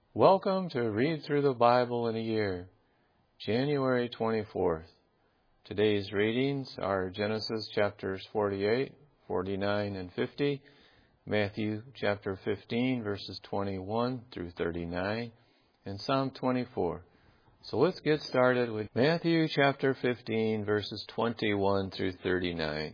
Welcome to Read Through the Bible in a Year, January 24th. Today's readings are Genesis chapters 48, 49, and 50, Matthew chapter 15, verses 21 through 39, and Psalm 24. So let's get started with Matthew chapter 15, verses 21 through 39.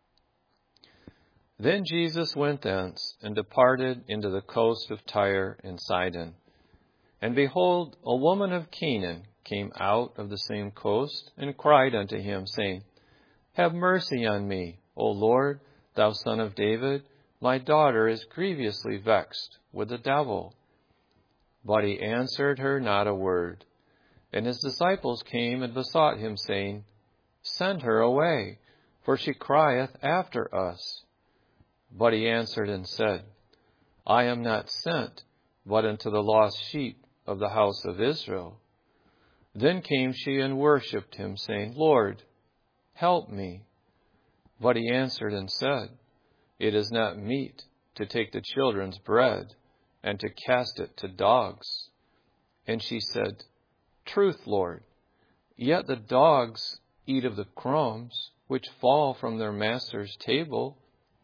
Then Jesus went thence and departed into the coast of Tyre and Sidon. And behold, a woman of Canaan came out of the same coast, and cried unto him, saying, Have mercy on me, O Lord, thou Son of David. My daughter is grievously vexed with the devil. But he answered her not a word. And his disciples came and besought him, saying, Send her away, for she crieth after us. But he answered and said, I am not sent, but unto the lost sheep of the house of Israel. Then came she and worshipped him, saying, Lord, help me. But he answered and said, It is not meet to take the children's bread, and to cast it to dogs. And she said, Truth, Lord, yet the dogs eat of the crumbs which fall from their master's table.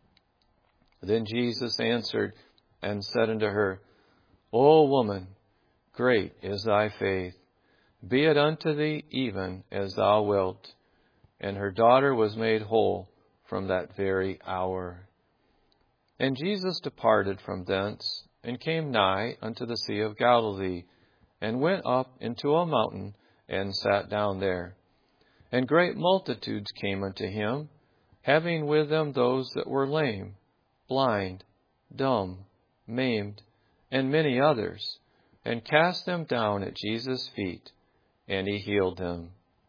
Then Jesus answered and said unto her, O woman, great is thy faith. Be it unto thee even as thou wilt. And her daughter was made whole from that very hour. And Jesus departed from thence, and came nigh unto the Sea of Galilee, and went up into a mountain, and sat down there. And great multitudes came unto him, having with them those that were lame, blind, dumb, maimed, and many others, and cast them down at Jesus' feet, and he healed them.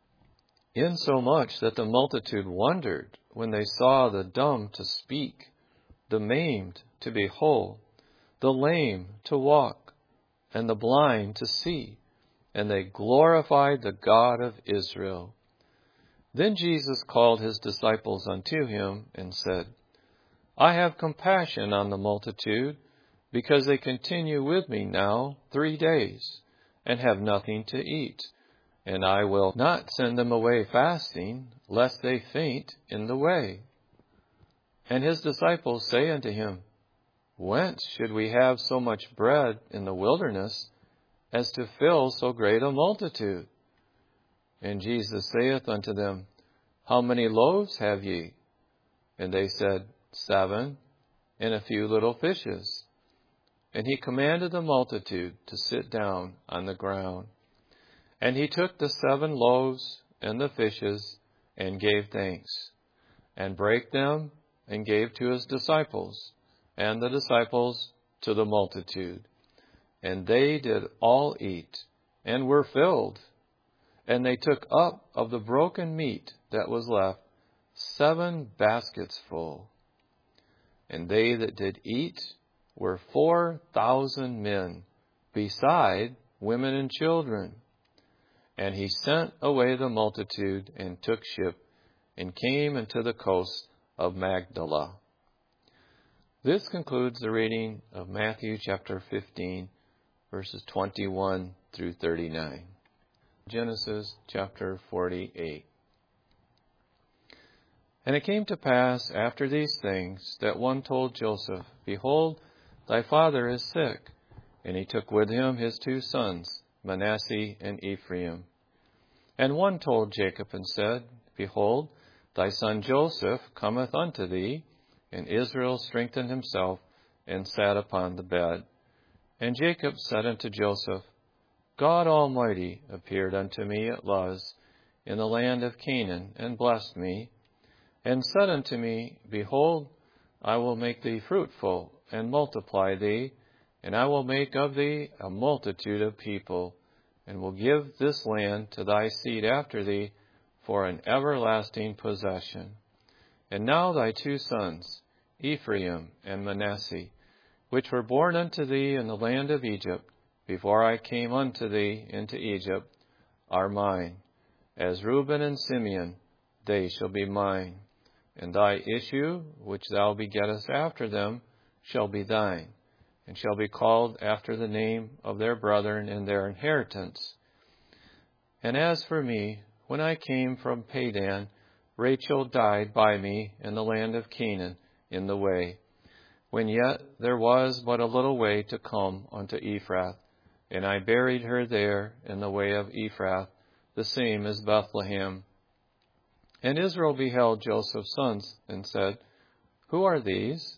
Insomuch that the multitude wondered when they saw the dumb to speak, the maimed to be whole, the lame to walk, and the blind to see, and they glorified the God of Israel. Then Jesus called his disciples unto him, and said, I have compassion on the multitude, because they continue with me now 3 days, and have nothing to eat. And I will not send them away fasting, lest they faint in the way. And his disciples say unto him, Whence should we have so much bread in the wilderness, as to fill so great a multitude? And Jesus saith unto them, How many loaves have ye? And they said, 7, and a few little fishes. And he commanded the multitude to sit down on the ground. And he took the 7 loaves and the fishes, and gave thanks, and brake them, and gave to his disciples, and the disciples to the multitude. And they did all eat, and were filled. And they took up of the broken meat that was left 7 baskets full. And they that did eat were 4,000 men, beside women and children. And he sent away the multitude, and took ship, and came into the coast of Magdala. This concludes the reading of Matthew chapter 15, verses 21 through 39. Genesis chapter 48. And it came to pass after these things, that one told Joseph, Behold, thy father is sick. And he took with him his 2 sons, Manasseh and Ephraim. And one told Jacob, and said, Behold, thy son Joseph cometh unto thee. And Israel strengthened himself, and sat upon the bed. And Jacob said unto Joseph, God Almighty appeared unto me at Luz, in the land of Canaan, and blessed me, and said unto me, Behold, I will make thee fruitful, and multiply thee, and I will make of thee a multitude of people, and will give this land to thy seed after thee for an everlasting possession. And now thy 2 sons, Ephraim and Manasseh, which were born unto thee in the land of Egypt, before I came unto thee into Egypt, are mine. As Reuben and Simeon, they shall be mine. And thy issue, which thou begettest after them, shall be thine. and shall be called after the name of their brethren in their inheritance. And as for me, when I came from Padan, Rachel died by me in the land of Canaan in the way, when yet there was but a little way to come unto Ephrath, and I buried her there in the way of Ephrath, the same as Bethlehem. And Israel beheld Joseph's sons, and said, Who are these?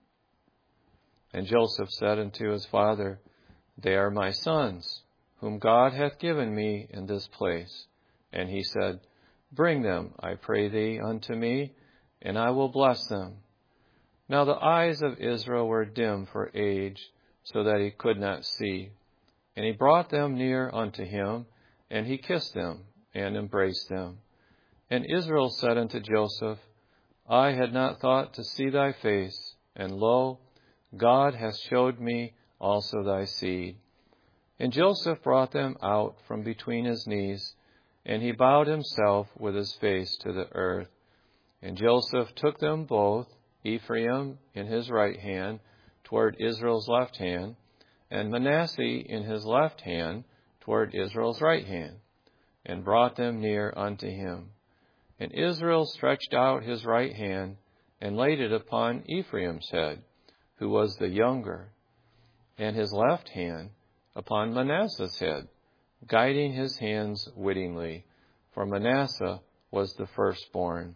And Joseph said unto his father, They are my sons, whom God hath given me in this place. And he said, Bring them, I pray thee, unto me, and I will bless them. Now the eyes of Israel were dim for age, so that he could not see. And he brought them near unto him, and he kissed them, and embraced them. And Israel said unto Joseph, I had not thought to see thy face, and lo, God hath showed me also thy seed. And Joseph brought them out from between his knees, and he bowed himself with his face to the earth. And Joseph took them both, Ephraim in his right hand, toward Israel's left hand, and Manasseh in his left hand, toward Israel's right hand, and brought them near unto him. And Israel stretched out his right hand, and laid it upon Ephraim's head, who was the younger, and his left hand upon Manasseh's head, guiding his hands wittingly, for Manasseh was the firstborn.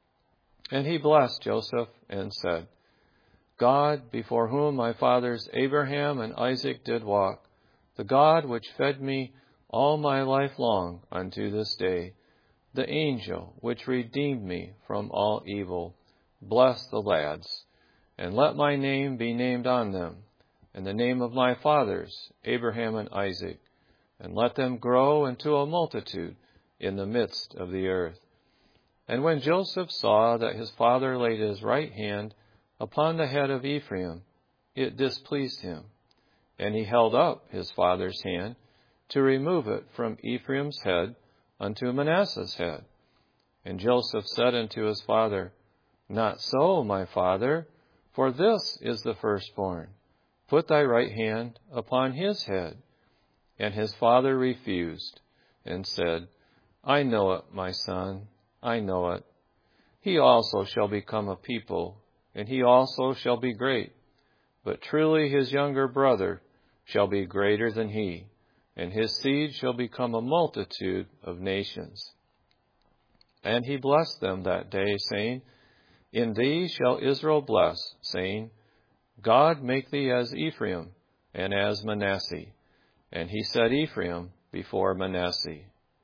And he blessed Joseph and said, God, before whom my fathers Abraham and Isaac did walk, the God which fed me all my life long unto this day, the angel which redeemed me from all evil, bless the lads, and let my name be named on them, and the name of my fathers, Abraham and Isaac, and let them grow into a multitude in the midst of the earth. And when Joseph saw that his father laid his right hand upon the head of Ephraim, it displeased him, and he held up his father's hand to remove it from Ephraim's head unto Manasseh's head. And Joseph said unto his father, Not so, my father, for this is the firstborn. Put thy right hand upon his head. And his father refused, and said, I know it, my son, I know it. He also shall become a people, and he also shall be great. But truly his younger brother shall be greater than he, and his seed shall become a multitude of nations. And he blessed them that day, saying, In thee shall Israel bless, saying, God make thee as Ephraim and as Manasseh. And he set Ephraim before Manasseh.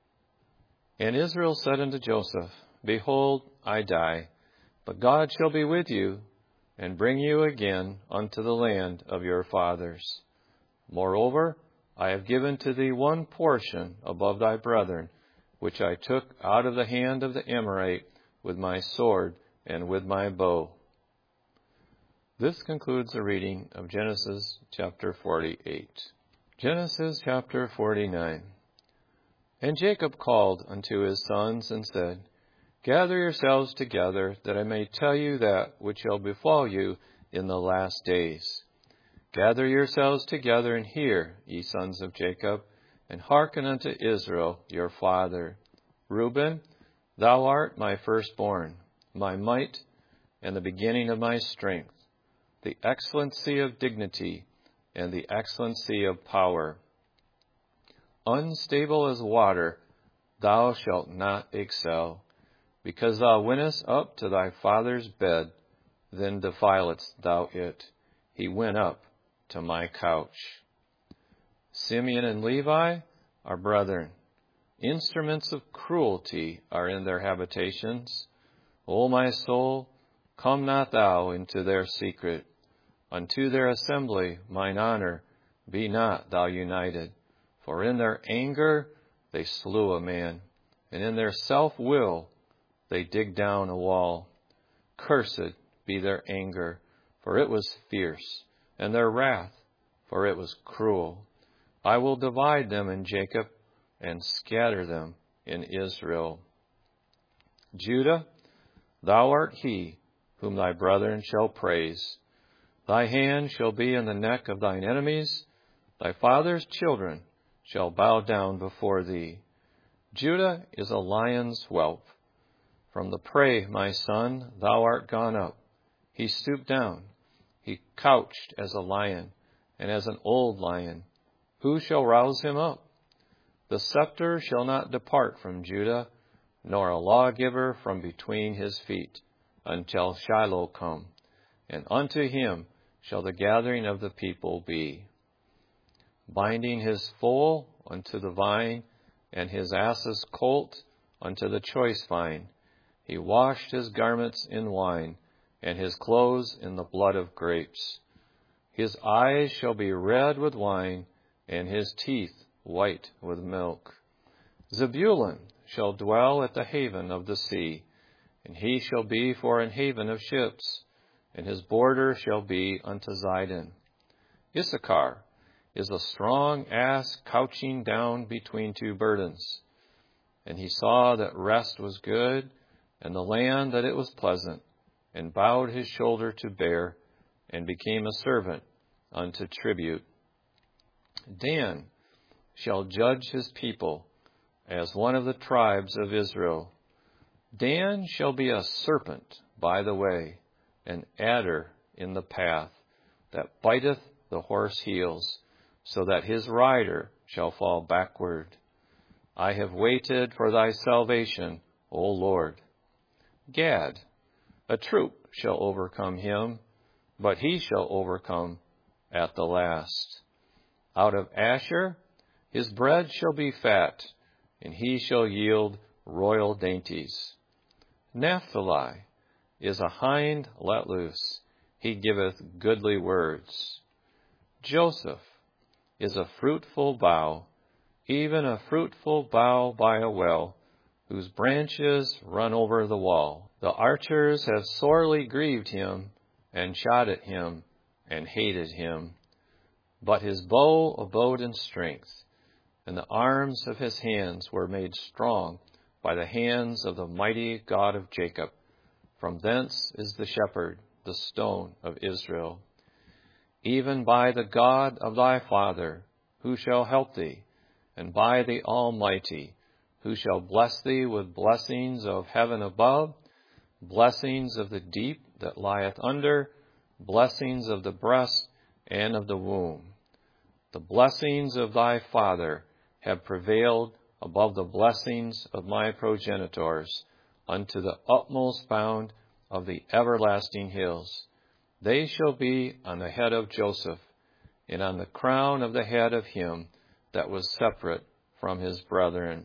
And Israel said unto Joseph, Behold, I die, but God shall be with you, and bring you again unto the land of your fathers. Moreover, I have given to thee one portion above thy brethren, which I took out of the hand of the Amorite with my sword and with my bow. This concludes the reading of Genesis chapter 48. Genesis chapter 49. And Jacob called unto his sons and said, Gather yourselves together, that I may tell you that which shall befall you in the last days. Gather yourselves together and hear, ye sons of Jacob, and hearken unto Israel your father. Reuben, thou art my firstborn, my might, and the beginning of my strength, the excellency of dignity, and the excellency of power. Unstable as water, thou shalt not excel. Because thou wentest up to thy father's bed, then defilest thou it. He went up to my couch. Simeon and Levi are brethren. Instruments of cruelty are in their habitations. O my soul, come not thou into their secret. Unto their assembly, mine honor, be not thou united. For in their anger they slew a man, and in their self-will they dig down a wall. Cursed be their anger, for it was fierce, and their wrath, for it was cruel. I will divide them in Jacob, and scatter them in Israel. Judah, thou art he whom thy brethren shall praise. Thy hand shall be in the neck of thine enemies. Thy father's children shall bow down before thee. Judah is a lion's whelp. From the prey, my son, thou art gone up. He stooped down. He couched as a lion, and as an old lion. Who shall rouse him up? The scepter shall not depart from Judah, nor a lawgiver from between his feet, until Shiloh come, and unto him shall the gathering of the people be. Binding his foal unto the vine, and his ass's colt unto the choice vine, he washed his garments in wine, and his clothes in the blood of grapes. His eyes shall be red with wine, and his teeth white with milk. Zebulun shall dwell at the haven of the sea, and he shall be for an haven of ships, and his border shall be unto Zidon. Issachar is a strong ass couching down between two burdens. And he saw that rest was good, and the land that it was pleasant, and bowed his shoulder to bear, and became a servant unto tribute. Dan shall judge his people as one of the tribes of Israel. Dan shall be a serpent by the way, an adder in the path, that biteth the horse heels, so that his rider shall fall backward. I have waited for thy salvation, O Lord. Gad, a troop shall overcome him, but he shall overcome at the last. Out of Asher his bread shall be fat, and he shall yield royal dainties. Naphtali is a hind let loose, he giveth goodly words. Joseph is a fruitful bough, even a fruitful bough by a well, whose branches run over the wall. The archers have sorely grieved him, and shot at him, and hated him. But his bow abode in strength, and the arms of his hands were made strong by the hands of the mighty God of Jacob. From thence is the shepherd, the stone of Israel. Even by the God of thy father, who shall help thee, and by the Almighty, who shall bless thee with blessings of heaven above, blessings of the deep that lieth under, blessings of the breast and of the womb. The blessings of thy father have prevailed above the blessings of my progenitors, unto the utmost bound of the everlasting hills. They shall be on the head of Joseph, and on the crown of the head of him that was separate from his brethren.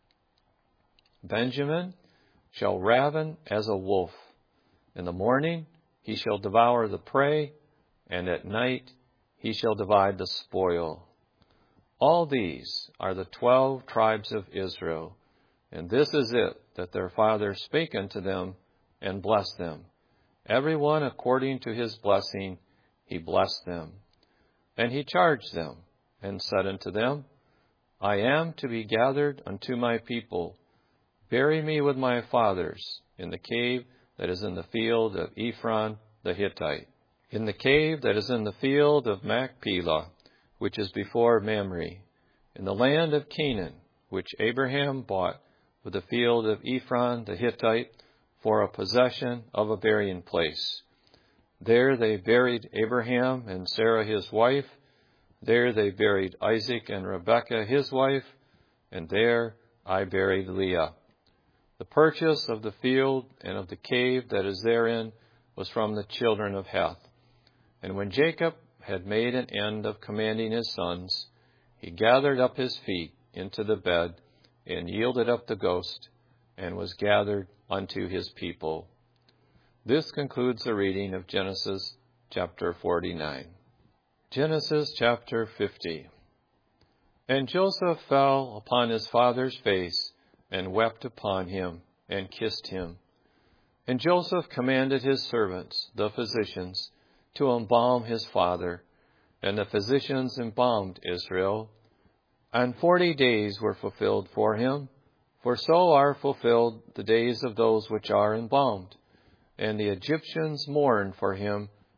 Benjamin shall raven as a wolf. In the morning he shall devour the prey, and at night he shall divide the spoil. All these are the 12 tribes of Israel, and this is it that their father spake unto them, and blessed them. Every one according to his blessing he blessed them. And he charged them, and said unto them, I am to be gathered unto my people. Bury me with my fathers in the cave that is in the field of Ephron the Hittite, in the cave that is in the field of Machpelah, which is before Mamre, in the land of Canaan, which Abraham bought with the field of Ephron the Hittite for a possession of a burying place. There they buried Abraham and Sarah his wife. There they buried Isaac and Rebekah his wife, and there I buried Leah. The purchase of the field and of the cave that is therein was from the children of Heth. And when Jacob had made an end of commanding his sons, he gathered up his feet into the bed, and yielded up the ghost, and was gathered unto his people. This concludes the reading of Genesis chapter 49. Genesis chapter 50. And Joseph fell upon his father's face, and wept upon him, and kissed him. And Joseph commanded his servants, the physicians, to embalm his father. And the physicians embalmed Israel. And 40 days were fulfilled for him, for so are fulfilled the days of those which are embalmed. And the Egyptians mourned for him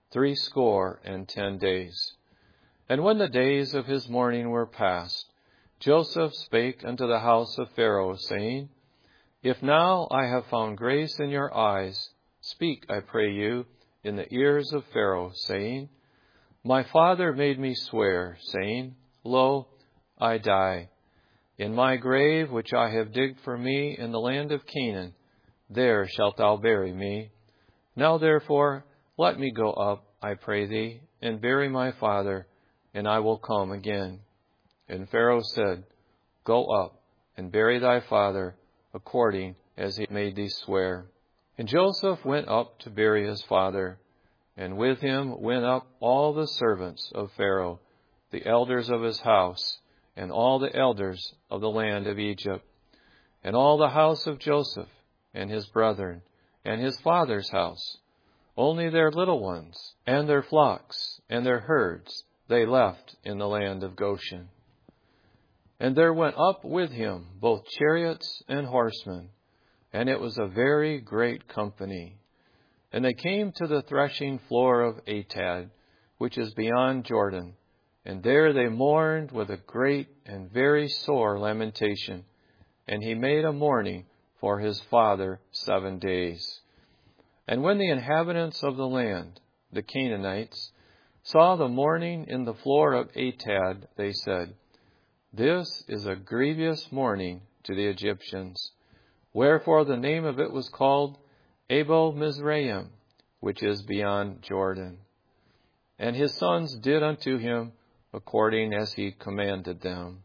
60 days. And when the days of his mourning were past, Joseph spake unto the house of Pharaoh, saying, If now I have found grace in your eyes, speak, I pray you, in the ears of Pharaoh, saying, My father made me swear, saying, Lo, I die. In my grave, which I have digged for me in the land of Canaan, there shalt thou bury me. Now therefore let me go up, I pray thee, and bury my father, and I will come again. And Pharaoh said, Go up, and bury thy father, according as he made thee swear. And Joseph went up to bury his father, and with him went up all the servants of Pharaoh, the elders of his house, and all the elders of the land of Egypt, and all the house of Joseph, and his brethren, and his father's house. Only their little ones, and their flocks, and their herds, they left in the land of Goshen. And there went up with him both chariots and horsemen, and it was a very great company. And they came to the threshing floor of Atad, which is beyond Jordan, and there they mourned with a great and very sore lamentation. And he made a mourning for his father 7 days. And when the inhabitants of the land, the Canaanites, saw the mourning in the floor of Atad, they said, This is a grievous mourning to the Egyptians. Wherefore the name of it was called Abel Mizraim, which is beyond Jordan. And his sons did unto him according as he commanded them.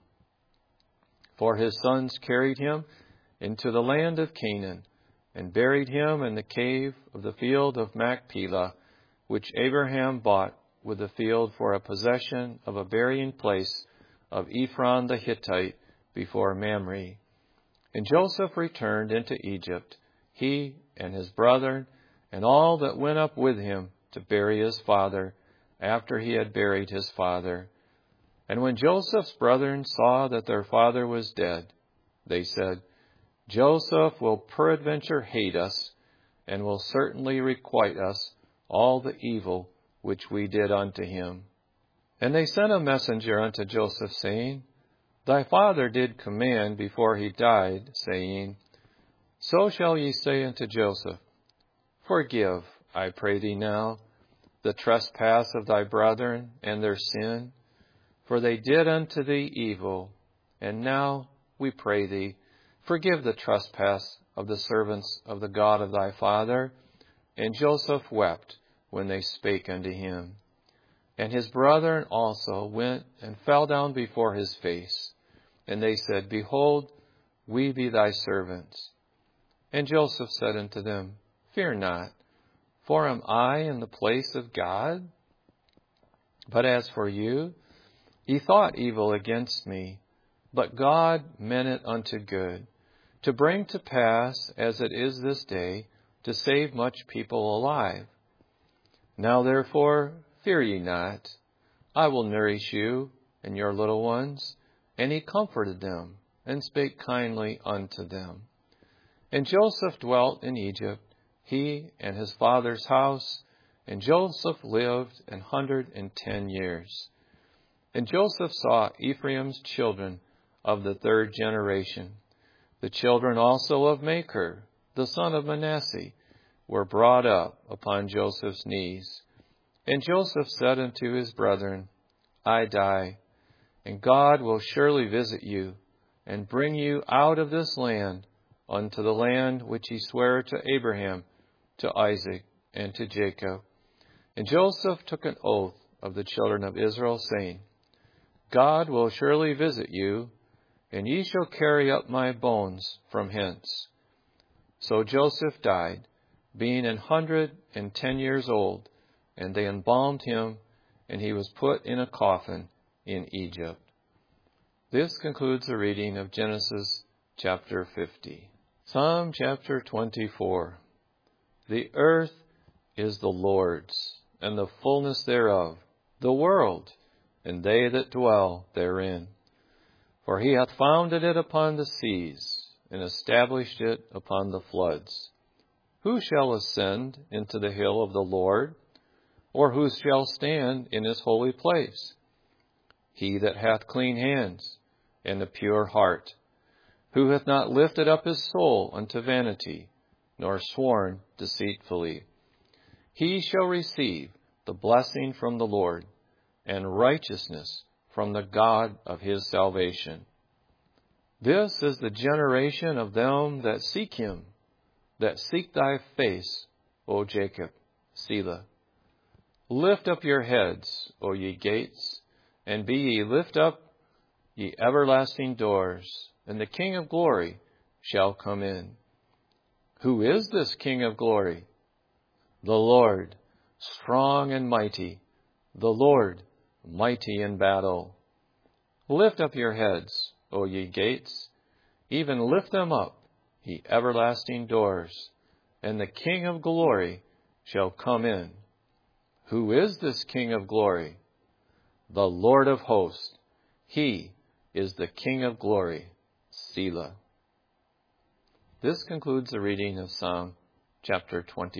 For his sons carried him into the land of Canaan, and buried him in the cave of the field of Machpelah, which Abraham bought with the field for a possession of a burying place of Ephron the Hittite before Mamre. And Joseph returned into Egypt, he and his brethren, and all that went up with him to bury his father, after he had buried his father. And when Joseph's brethren saw that their father was dead, they said, Joseph will peradventure hate us, and will certainly requite us all the evil which we did unto him. And they sent a messenger unto Joseph, saying, Thy father did command before he died, saying, So shall ye say unto Joseph, Forgive, I pray thee now, the trespass of thy brethren and their sin, for they did unto thee evil. And now, we pray thee, forgive the trespass of the servants of the God of thy father. And Joseph wept when they spake unto him. And his brethren also went and fell down before his face. And they said, Behold, we be thy servants. And Joseph said unto them, Fear not, for am I in the place of God? But as for you, ye thought evil against me, but God meant it unto good, to bring to pass, as it is this day, to save much people alive. Now therefore, fear ye not, I will nourish you and your little ones. And he comforted them, and spake kindly unto them. And Joseph dwelt in Egypt, he and his father's house, and Joseph lived 110 years. And Joseph saw Ephraim's children of the 3rd generation. The children also of Machir, the son of Manasseh, were brought up upon Joseph's knees. And Joseph said unto his brethren, I die, and God will surely visit you, and bring you out of this land unto the land which he sware to Abraham, to Isaac, and to Jacob. And Joseph took an oath of the children of Israel, saying, God will surely visit you, and ye shall carry up my bones from hence. So Joseph died, being 110 years old, and they embalmed him, and he was put in a coffin in Egypt. This concludes the reading of Genesis chapter 50. Psalm chapter 24. The earth is the Lord's, and the fullness thereof, the world, and they that dwell therein. For he hath founded it upon the seas, and established it upon the floods. Who shall ascend into the hill of the Lord? or who shall stand in his holy place? He that hath clean hands and a pure heart, who hath not lifted up his soul unto vanity, nor sworn deceitfully. He shall receive the blessing from the Lord, and righteousness from the God of his salvation. This is the generation of them that seek him, that seek thy face, O Jacob. Selah. Lift up your heads, O ye gates, and be ye lift up, ye everlasting doors, and the King of glory shall come in. Who is this King of glory? The Lord, strong and mighty, the Lord, mighty in battle. Lift up your heads, O ye gates, even lift them up, ye everlasting doors, and the King of glory shall come in. Who is this King of glory? The Lord of hosts. He is the King of glory. Selah. This concludes the reading of Psalm chapter 20.